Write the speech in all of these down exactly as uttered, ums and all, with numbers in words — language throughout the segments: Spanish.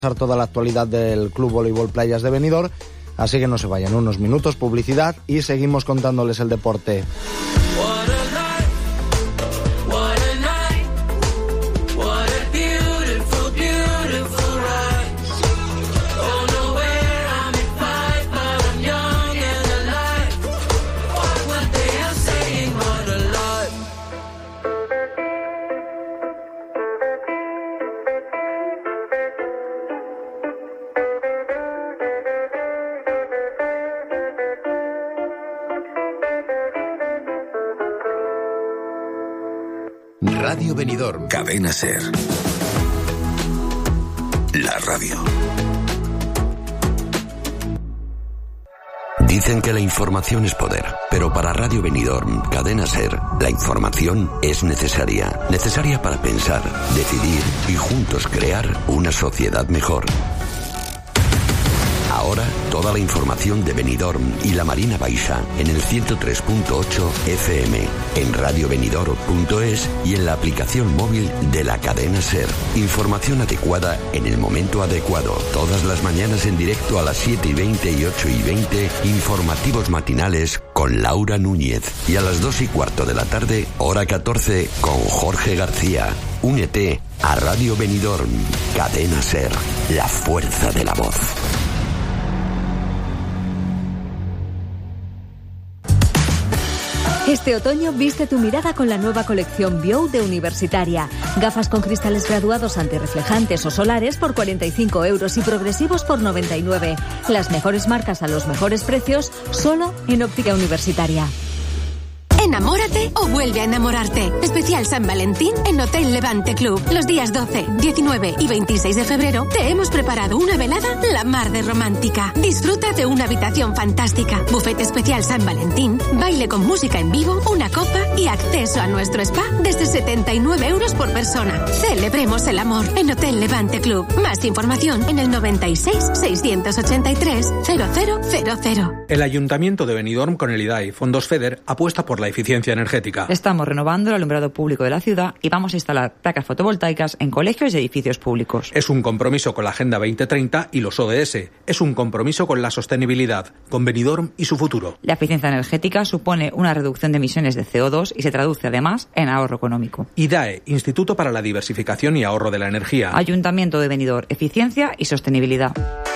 Toda la actualidad del Club Voleibol Playas de Benidorm, así que no se vayan, unos minutos, publicidad y seguimos contándoles el deporte. Radio Benidorm. Cadena Ser. La radio. Dicen que la información es poder, pero para Radio Benidorm, Cadena Ser, la información es necesaria. Necesaria para pensar, decidir y juntos crear una sociedad mejor. Ahora, toda la información de Benidorm y la Marina Baixa en el ciento tres punto ocho F M, en radio benidorm punto es y en la aplicación móvil de la cadena Ser. Información adecuada en el momento adecuado. Todas las mañanas en directo a las siete y veinte y ocho y veinte, informativos matinales con Laura Núñez. Y a las dos y cuarto de la tarde, hora catorce, con Jorge García. Únete a Radio Benidorm, Cadena Ser, la fuerza de la voz. Este otoño viste tu mirada con la nueva colección Bio de Universitaria. Gafas con cristales graduados antirreflejantes o solares por cuarenta y cinco euros y progresivos por noventa y nueve. Las mejores marcas a los mejores precios, solo en Óptica Universitaria. Enamórate o vuelve a enamorarte. Especial San Valentín en Hotel Levante Club. Los días doce, diecinueve y veintiséis de febrero te hemos preparado una velada la mar de romántica. Disfruta de una habitación fantástica, bufete especial San Valentín, baile con música en vivo, una copa y acceso a nuestro spa desde setenta y nueve euros por persona. Celebremos el amor en Hotel Levante Club. Más información en el noventa y seis, seiscientos ochenta y tres, cero cero cero cero. El Ayuntamiento de Benidorm con el I D A I Fondos FEDER apuesta por la eficiencia energética. Estamos renovando el alumbrado público de la ciudad y vamos a instalar placas fotovoltaicas en colegios y edificios públicos. Es un compromiso con la Agenda veinte treinta y los O D S. Es un compromiso con la sostenibilidad, con Benidorm y su futuro. La eficiencia energética supone una reducción de emisiones de C O dos y se traduce además en ahorro económico. I D A E, Instituto para la Diversificación y Ahorro de la Energía. Ayuntamiento de Benidorm, eficiencia y sostenibilidad.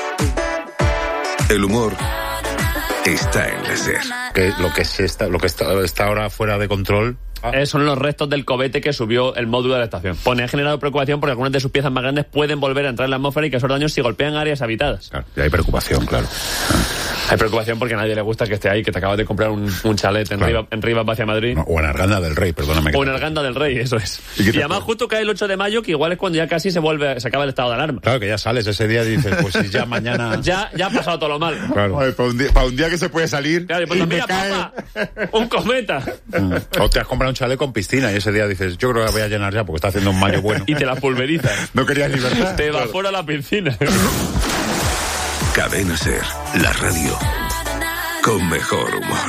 El humor está en la Ser. Que lo que sí está, lo que está, está ahora fuera de control. Ah. Eh, son los restos del cohete que subió el módulo de la estación. Pone, ha generado preocupación porque algunas de sus piezas más grandes pueden volver a entrar en la atmósfera y causar daños si golpean áreas habitadas. Claro, y hay preocupación, claro. Hay preocupación porque a nadie le gusta que esté ahí, que te acabas de comprar un, un chalet en, claro. Riva, en Rivas hacia Madrid. No, o en Arganda del Rey, perdóname. O en Arganda del Rey, eso es. Y, y además justo cae el ocho de mayo, que igual es cuando ya casi se vuelve, se acaba el estado de alarma. Claro, que ya sales ese día y dices, pues si ya mañana... ya, ya ha pasado todo lo malo. Claro. Oye, para, un día, para un día que se puede salir... Claro, y pues, mira, cae... papá, un cometa. Mm. O te has comprado un chalet con piscina y ese día dices, yo creo que la voy a llenar ya porque está haciendo un mayo bueno. Y te la pulverizas. No querías libertad. Te evapora la piscina. Cadena Ser, la radio con mejor humor.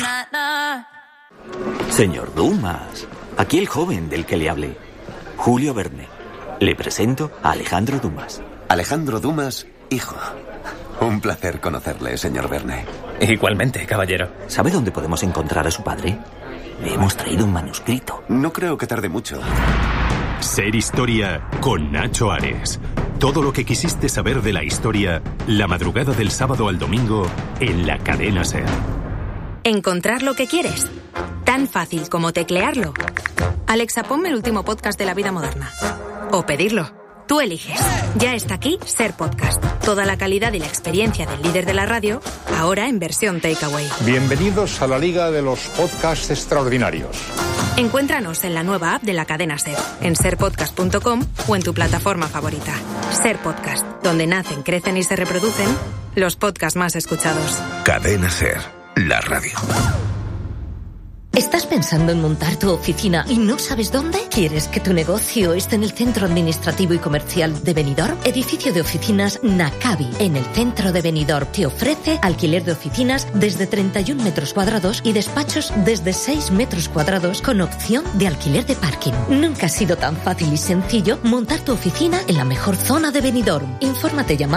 Señor Dumas, aquí el joven del que le hablé, Julio Verne. Le presento a Alejandro Dumas. Alejandro Dumas, hijo. Un placer conocerle, señor Verne. Igualmente, caballero. ¿Sabe dónde podemos encontrar a su padre? Le hemos traído un manuscrito. No creo que tarde mucho. Ser Historia con Nacho Ares. Todo lo que quisiste saber de la historia, la madrugada del sábado al domingo, en la cadena Ser. Encontrar lo que quieres. Tan fácil como teclearlo. Alexa, ponme el último podcast de la vida moderna. O pedirlo. Tú eliges. Ya está aquí Ser Podcast. Toda la calidad y la experiencia del líder de la radio, ahora en versión takeaway. Bienvenidos a la Liga de los Podcasts Extraordinarios. Encuéntranos en la nueva app de la cadena Ser, en ser podcast punto com o en tu plataforma favorita. Ser Podcast, donde nacen, crecen y se reproducen los podcasts más escuchados. Cadena Ser, la radio. ¿Estás pensando en montar tu oficina y no sabes dónde? ¿Quieres que tu negocio esté en el centro administrativo y comercial de Benidorm? Edificio de oficinas Nakabi, en el centro de Benidorm. Te ofrece alquiler de oficinas desde treinta y un metros cuadrados y despachos desde seis metros cuadrados con opción de alquiler de parking. Nunca ha sido tan fácil y sencillo montar tu oficina en la mejor zona de Benidorm. Infórmate llamando